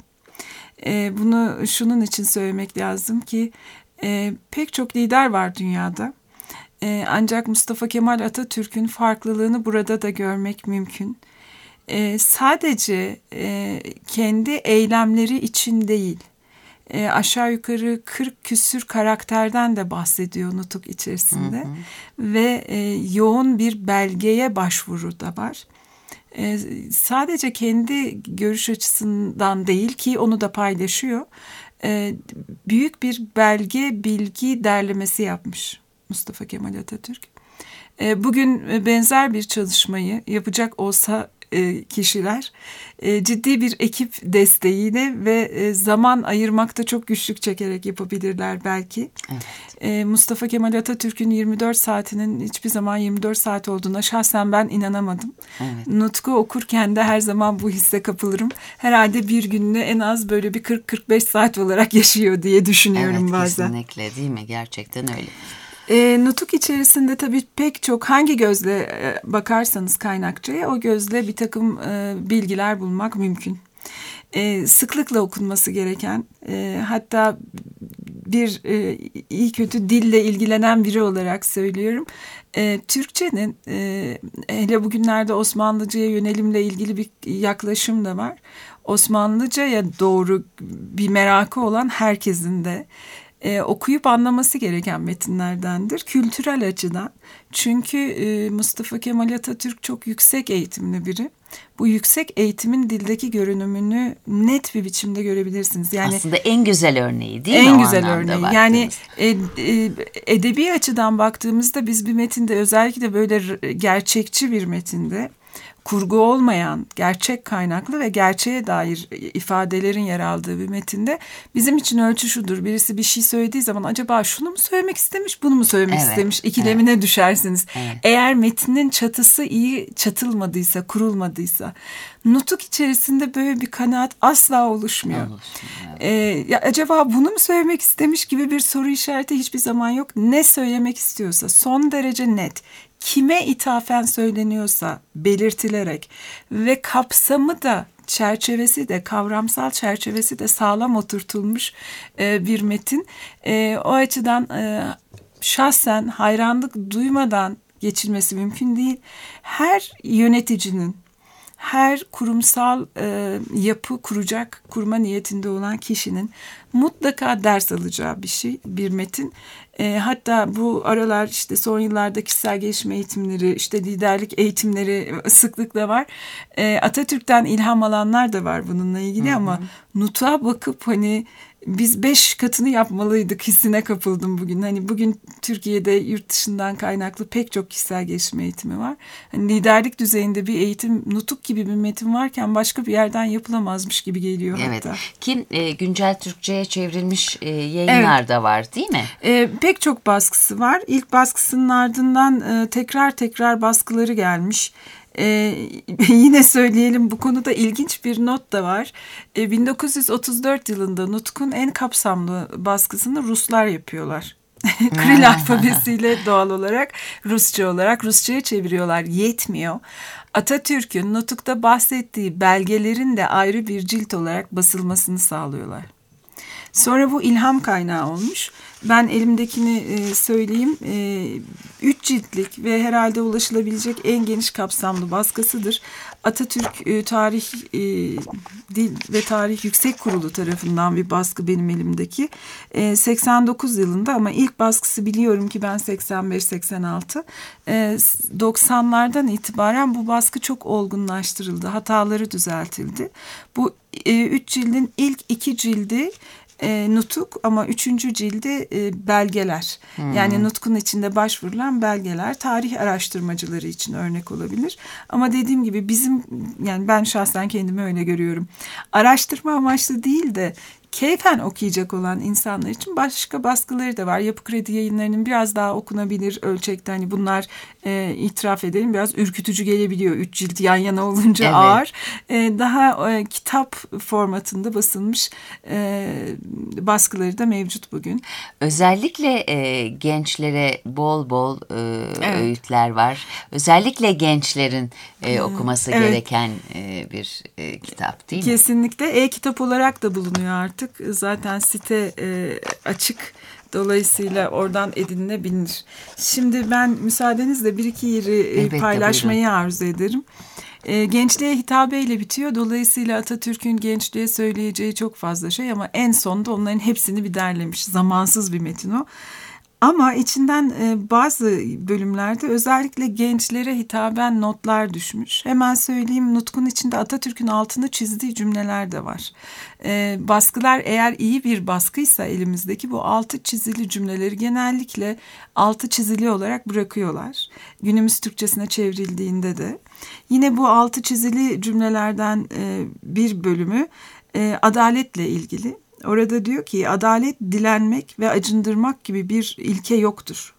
E, bunu şunun için söylemek lazım ki e, pek çok lider var dünyada. E, ancak Mustafa Kemal Atatürk'ün farklılığını burada da görmek mümkün. E, sadece e, kendi eylemleri için değil, E, aşağı yukarı kırk küsür karakterden de bahsediyor Nutuk içerisinde. Hı hı. Ve e, yoğun bir belgeye başvuru da var. E, sadece kendi görüş açısından değil ki onu da paylaşıyor. E, büyük bir belge, bilgi derlemesi yapmış Mustafa Kemal Atatürk. E, bugün benzer bir çalışmayı yapacak olsa kişiler ciddi bir ekip desteğiyle ve zaman ayırmakta çok güçlük çekerek yapabilirler belki. Evet. Mustafa Kemal Atatürk'ün yirmi dört saatinin hiçbir zaman yirmi dört saat olduğuna şahsen ben inanamadım. Evet. Nutku okurken de her zaman bu hisse kapılırım. Herhalde bir gününü en az böyle bir kırk kırk beş saat olarak yaşıyor diye düşünüyorum evet, bazen. Evet, kesinlikle, değil mi? Gerçekten öyle. E, Nutuk içerisinde tabii pek çok, hangi gözle e, bakarsanız kaynakçaya, o gözle bir takım e, bilgiler bulmak mümkün. E, sıklıkla okunması gereken, e, hatta bir e, iyi kötü dille ilgilenen biri olarak söylüyorum. E, Türkçenin e, hele bugünlerde Osmanlıca'ya yönelimle ilgili bir yaklaşım da var. Osmanlıca'ya doğru bir merakı olan herkesin de Ee, okuyup anlaması gereken metinlerdendir kültürel açıdan. Çünkü e, Mustafa Kemal Atatürk çok yüksek eğitimli biri. Bu yüksek eğitimin dildeki görünümünü net bir biçimde görebilirsiniz. Yani aslında en güzel örneği değil en mi? En güzel örneği. Baktığımız. Yani e, e, edebi açıdan baktığımızda biz bir metinde, özellikle böyle gerçekçi bir metinde, kurgu olmayan, gerçek kaynaklı ve gerçeğe dair ifadelerin yer aldığı bir metinde bizim için ölçü şudur. Birisi bir şey söylediği zaman acaba şunu mu söylemek istemiş, bunu mu söylemek Evet, istemiş ikilemine evet. düşersiniz. Evet. Eğer metnin çatısı iyi çatılmadıysa, kurulmadıysa, nutuk içerisinde böyle bir kanaat asla oluşmuyor. Oluşmuyor. Ee, ya acaba bunu mu söylemek istemiş gibi bir soru işareti hiçbir zaman yok. Ne söylemek istiyorsa son derece net, kime ithafen söyleniyorsa belirtilerek ve kapsamı da, çerçevesi de, kavramsal çerçevesi de sağlam oturtulmuş e, bir metin. E, o açıdan e, şahsen hayranlık duymadan geçilmesi mümkün değil. Her yöneticinin, her kurumsal e, yapı kuracak, kurma niyetinde olan kişinin mutlaka ders alacağı bir şey, bir metin. E, hatta bu aralar işte son yıllarda kişisel gelişim eğitimleri, işte liderlik eğitimleri sıklıkla var. E, Atatürk'ten ilham alanlar da var bununla ilgili, hı hı. Ama nutuğa bakıp hani biz beş katını yapmalıydık hissine kapıldım bugün. Hani bugün Türkiye'de yurt dışından kaynaklı pek çok kişisel gelişim eğitimi var. Hani liderlik düzeyinde bir eğitim, nutuk gibi bir metin varken başka bir yerden yapılamazmış gibi geliyor evet. hatta. Kim e, güncel Türkçe'ye çevrilmiş e, yayınlar evet. da var değil mi? E, pek çok baskısı var. İlk baskısının ardından e, tekrar tekrar baskıları gelmiş. Ee, yine söyleyelim, bu konuda ilginç bir not da var. Ee, bin dokuz yüz otuz dört yılında Nutuk'un en kapsamlı baskısını Ruslar yapıyorlar. Kiril alfabesiyle doğal olarak Rusça olarak Rusça'ya çeviriyorlar. Yetmiyor. Atatürk'ün Nutuk'ta bahsettiği belgelerin de ayrı bir cilt olarak basılmasını sağlıyorlar. Sonra bu ilham kaynağı olmuş. Ben elimdekini e, söyleyeyim. E, üç ciltlik ve herhalde ulaşılabilecek en geniş kapsamlı baskısıdır. Atatürk e, Tarih e, Dil ve Tarih Yüksek Kurulu tarafından bir baskı benim elimdeki. E, seksen dokuz yılında, ama ilk baskısı biliyorum ki ben seksen beş seksen altı. E, doksanlardan itibaren bu baskı çok olgunlaştırıldı. Hataları düzeltildi. Bu e, üç cildin ilk iki cildi E, nutuk, ama üçüncü cildi e, belgeler. Hmm. Yani nutkun içinde başvurulan belgeler tarih araştırmacıları için örnek olabilir. Ama dediğim gibi bizim, yani ben şahsen kendimi öyle görüyorum. Araştırma amaçlı değil de keyfen okuyacak olan insanlar için başka baskıları da var. Yapı Kredi Yayınları'nın biraz daha okunabilir ölçekte, hani bunlar e, itiraf edelim biraz ürkütücü gelebiliyor. Üç cilt yan yana olunca evet. ağır. E, daha e, kitap formatında basılmış e, baskıları da mevcut bugün. Özellikle e, gençlere bol bol e, evet. öğütler var. Özellikle gençlerin e, okuması evet. gereken e, bir e, kitap değil mi? Kesinlikle. E-kitap olarak da bulunuyor artık. Zaten site e, açık. Dolayısıyla oradan edinilebilir. Şimdi ben müsaadenizle bir iki yeri Elbette, paylaşmayı buyurun. arzu ederim. E, gençliğe hitabeyle bitiyor. Dolayısıyla Atatürk'ün gençliğe söyleyeceği çok fazla şey, ama en sonunda onların hepsini bir derlemiş. Zamansız bir metin o. Ama içinden e, bazı bölümlerde özellikle gençlere hitaben notlar düşmüş. Hemen söyleyeyim, nutkun içinde Atatürk'ün altını çizdiği cümleler de var. E, baskılar eğer iyi bir baskıysa elimizdeki, bu altı çizili cümleleri genellikle altı çizili olarak bırakıyorlar. Günümüz Türkçesine çevrildiğinde de. Yine bu altı çizili cümlelerden e, bir bölümü e, adaletle ilgili. Orada diyor ki, adalet dilenmek ve acındırmak gibi bir ilke yoktur.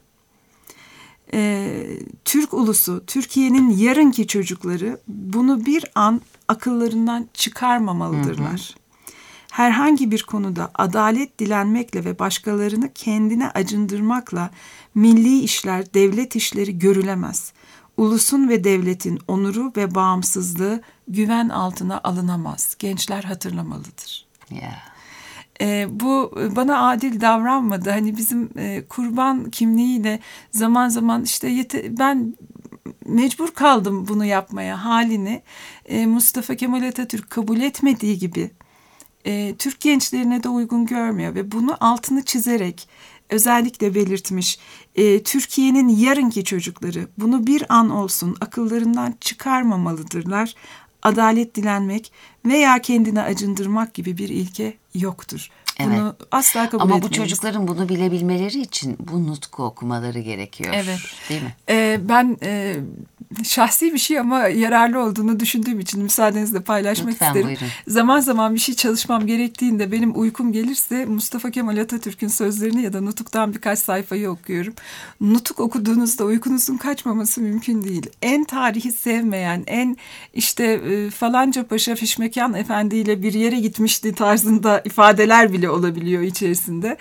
Ee, Türk ulusu, Türkiye'nin yarınki çocukları bunu bir an akıllarından çıkarmamalıdırlar. Hı hı. Herhangi bir konuda adalet dilenmekle ve başkalarını kendine acındırmakla milli işler, devlet işleri görülemez. Ulusun ve devletin onuru ve bağımsızlığı güven altına alınamaz. Gençler hatırlamalıdır. Yeah. E, bu bana adil davranmadı. Hani bizim e, kurban kimliğiyle zaman zaman işte yete- ben mecbur kaldım bunu yapmaya halini e, Mustafa Kemal Atatürk kabul etmediği gibi e, Türk gençlerine de uygun görmüyor ve bunu altını çizerek özellikle belirtmiş. E, Türkiye'nin yarınki çocukları bunu bir an olsun akıllarından çıkarmamalıdırlar. Adalet dilenmek veya kendine acındırmak gibi bir ilke yoktur. Bunu evet. asla kabul Ama etmeyiz. bu çocukların bunu bilebilmeleri için bu nutku okumaları gerekiyor. Evet. Değil mi? Ee, ben e, şahsi bir şey ama yararlı olduğunu düşündüğüm için müsaadenizle paylaşmak Lütfen, isterim. buyurun. Zaman zaman bir şey çalışmam gerektiğinde benim uykum gelirse Mustafa Kemal Atatürk'ün sözlerini ya da Nutuk'tan birkaç sayfayı okuyorum. Nutuk okuduğunuzda uykunuzun kaçmaması mümkün değil. En tarihi sevmeyen, en işte e, falanca paşa Fişmekan Efendi ile bir yere gitmişti tarzında ifadeler bile olabiliyor içerisinde.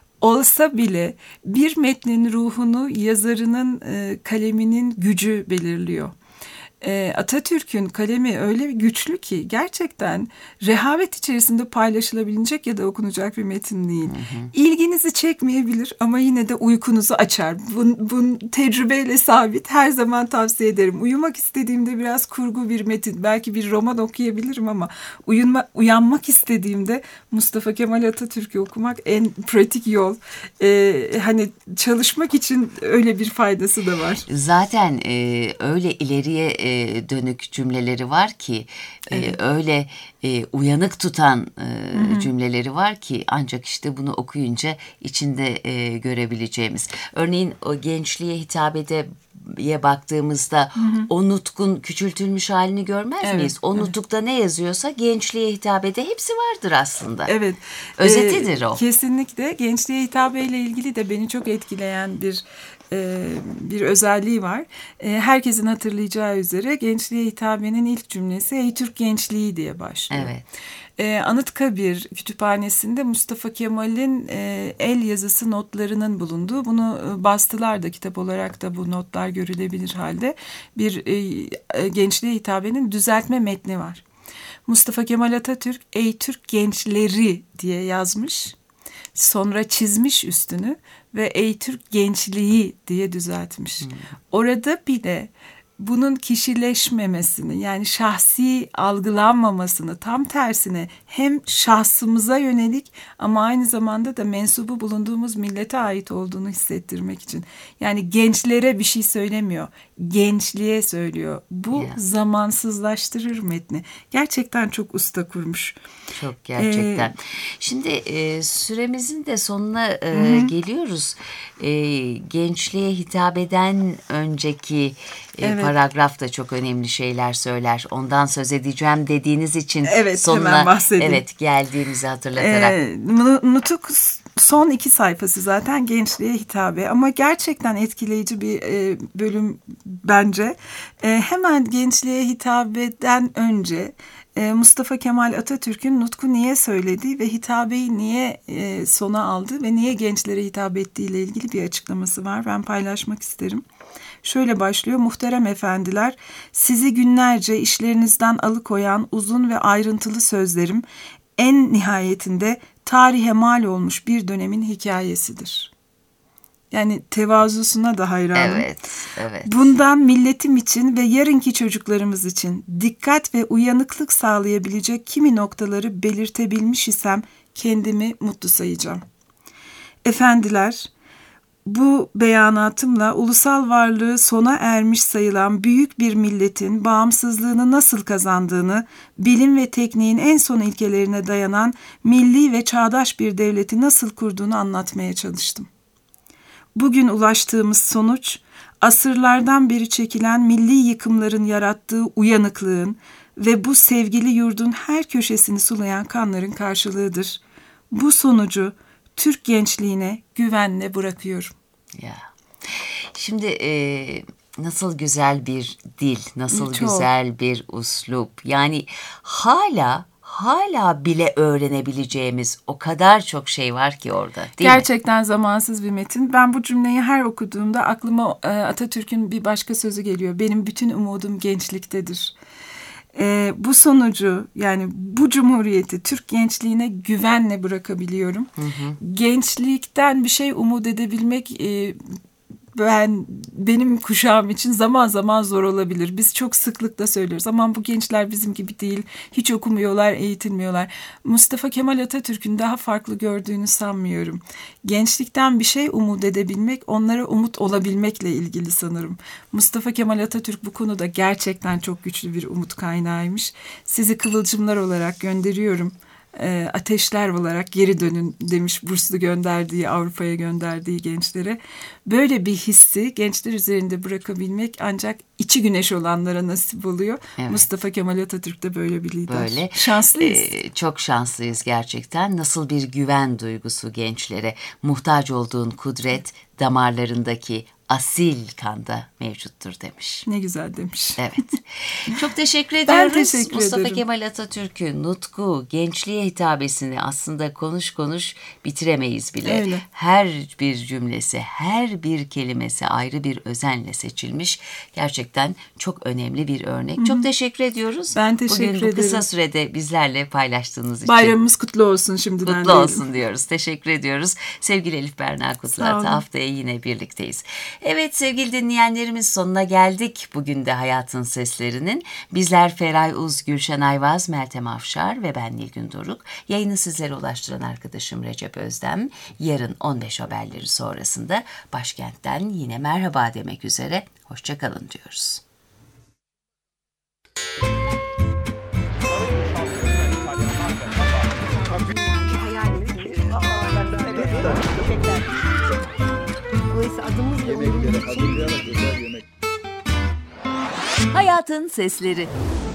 Olsa bile bir metnin ruhunu yazarının e, kaleminin gücü belirliyor. E, Atatürk'ün kalemi öyle güçlü ki gerçekten rehavet içerisinde paylaşılabilecek ya da okunacak bir metin değil. Hı hı. İlginizi çekmeyebilir ama yine de uykunuzu açar. Bu, bu tecrübeyle sabit, her zaman tavsiye ederim. Uyumak istediğimde biraz kurgu bir metin, belki bir roman okuyabilirim ama uyunma, uyanmak istediğimde Mustafa Kemal Atatürk'ü okumak en pratik yol. E, hani çalışmak için öyle bir faydası da var. Zaten e, öyle ileriye e, dönük cümleleri var ki, evet. e, öyle e, uyanık tutan e, cümleleri var ki ancak işte bunu okuyunca içinde e, görebileceğimiz. Örneğin o gençliğe hitabede ye baktığımızda hı hı. o nutkun küçültülmüş halini görmez evet, miyiz? O evet. nutukta ne yazıyorsa gençliğe hitabede hepsi vardır aslında. Evet. Özetidir ee, o. Kesinlikle. Gençliğe hitabeyle ilgili de beni çok etkileyen bir e, bir özelliği var. E, herkesin hatırlayacağı üzere gençliğe hitabenin ilk cümlesi "Ey Türk gençliği" diye başlıyor. Evet. Ee, Anıtkabir Kütüphanesi'nde Mustafa Kemal'in e, el yazısı notlarının bulunduğu, bunu e, bastılar da kitap olarak da bu notlar görülebilir halde bir e, gençliğe hitabenin düzeltme metni var. Mustafa Kemal Atatürk "Ey Türk gençleri" diye yazmış, sonra çizmiş üstünü ve "Ey Türk gençliği" diye düzeltmiş. Hmm. Orada bile bunun kişileşmemesini, yani şahsi algılanmamasını, tam tersine hem şahsımıza yönelik ama aynı zamanda da mensubu bulunduğumuz millete ait olduğunu hissettirmek için. Yani gençlere bir şey söylemiyor, gençliğe söylüyor. Bu yeah. zamansızlaştırır metni. Gerçekten çok usta kurmuş. Çok gerçekten. Ee, Şimdi e, süremizin de sonuna e, geliyoruz. E, gençliğe hitap eden önceki e, evet. paragraf da çok önemli şeyler söyler. Ondan söz edeceğim dediğiniz için evet, sonuna evet geldiğimizi hatırlatarak. E, Nutuk son iki sayfası zaten gençliğe hitabe ama gerçekten etkileyici bir e, bölüm bence. E, hemen gençliğe hitabeden önce Mustafa Kemal Atatürk'ün nutku niye söylediği ve hitabeyi niye e, sona aldı ve niye gençlere hitap ettiği ile ilgili bir açıklaması var. Ben paylaşmak isterim. Şöyle başlıyor: "Muhterem efendiler, sizi günlerce işlerinizden alıkoyan uzun ve ayrıntılı sözlerim en nihayetinde tarihe mal olmuş bir dönemin hikayesidir." Yani tevazusuna da hayranım. Evet, evet. "Bundan milletim için ve yarınki çocuklarımız için dikkat ve uyanıklık sağlayabilecek kimi noktaları belirtebilmiş isem kendimi mutlu sayacağım. Efendiler, bu beyanatımla ulusal varlığı sona ermiş sayılan büyük bir milletin bağımsızlığını nasıl kazandığını, bilim ve tekniğin en son ilkelerine dayanan milli ve çağdaş bir devleti nasıl kurduğunu anlatmaya çalıştım. Bugün ulaştığımız sonuç, asırlardan beri çekilen milli yıkımların yarattığı uyanıklığın ve bu sevgili yurdun her köşesini sulayan kanların karşılığıdır. Bu sonucu Türk gençliğine güvenle bırakıyorum." Ya. Şimdi e, nasıl güzel bir dil, nasıl Çok. güzel bir uslup. Yani hala... Hala bile öğrenebileceğimiz o kadar çok şey var ki orada, değil Gerçekten mi? zamansız bir metin. Ben bu cümleyi her okuduğumda aklıma e, Atatürk'ün bir başka sözü geliyor. "Benim bütün umudum gençliktedir." E, bu sonucu, yani bu cumhuriyeti Türk gençliğine güvenle bırakabiliyorum. Hı hı. Gençlikten bir şey umut edebilmek... E, Ben benim kuşağım için zaman zaman zor olabilir. Biz çok sıklıkla söylüyoruz. Aman bu gençler bizim gibi değil. Hiç okumuyorlar, eğitilmiyorlar. Mustafa Kemal Atatürk'ün daha farklı gördüğünü sanmıyorum. Gençlikten bir şey umut edebilmek, onlara umut olabilmekle ilgili sanırım. Mustafa Kemal Atatürk bu konuda gerçekten çok güçlü bir umut kaynağıymış. Sizi kıvılcımlar olarak gönderiyorum. e, ateşler olarak geri dönün demiş burslu gönderdiği, Avrupa'ya gönderdiği gençlere. Böyle bir hissi gençler üzerinde bırakabilmek ancak içi güneş olanlara nasip oluyor. Evet. Mustafa Kemal Atatürk de böyle bir lider. Böyle. Şanslıyız. Ee, çok şanslıyız gerçekten. Nasıl bir güven duygusu gençlere. Muhtaç olduğun kudret damarlarındaki asil kanda mevcuttur demiş. Ne güzel demiş. Evet. Çok teşekkür ediyoruz. Ben teşekkür Mustafa ederim. Kemal Atatürk'ün nutku, gençliğe hitabesini aslında konuş konuş bitiremeyiz bile. Öyle. Her bir cümlesi, her bir kelimesi ayrı bir özenle seçilmiş. Gerçekten çok önemli bir örnek. Hı-hı. Çok teşekkür ediyoruz. Ben teşekkür Bugün ederim. bu kısa sürede bizlerle paylaştığınız için. Bayramımız kutlu olsun şimdiden. Kutlu diyelim. olsun diyoruz. Teşekkür ediyoruz. Sevgili Elif Berna Kutluat, haftaya yine birlikteyiz. Evet sevgili dinleyenlerimiz, sonuna geldik bugün de Hayatın Seslerinin. Bizler Feray Uz, Gülşen Ayvaz, Meltem Afşar ve ben Nilgün Doruk. Yayını sizlere ulaştıran arkadaşım Recep Özdem. Yarın on beş haberleri sonrasında başkentten yine merhaba demek üzere. Hoşça kalın diyoruz. Hayatın Sesleri.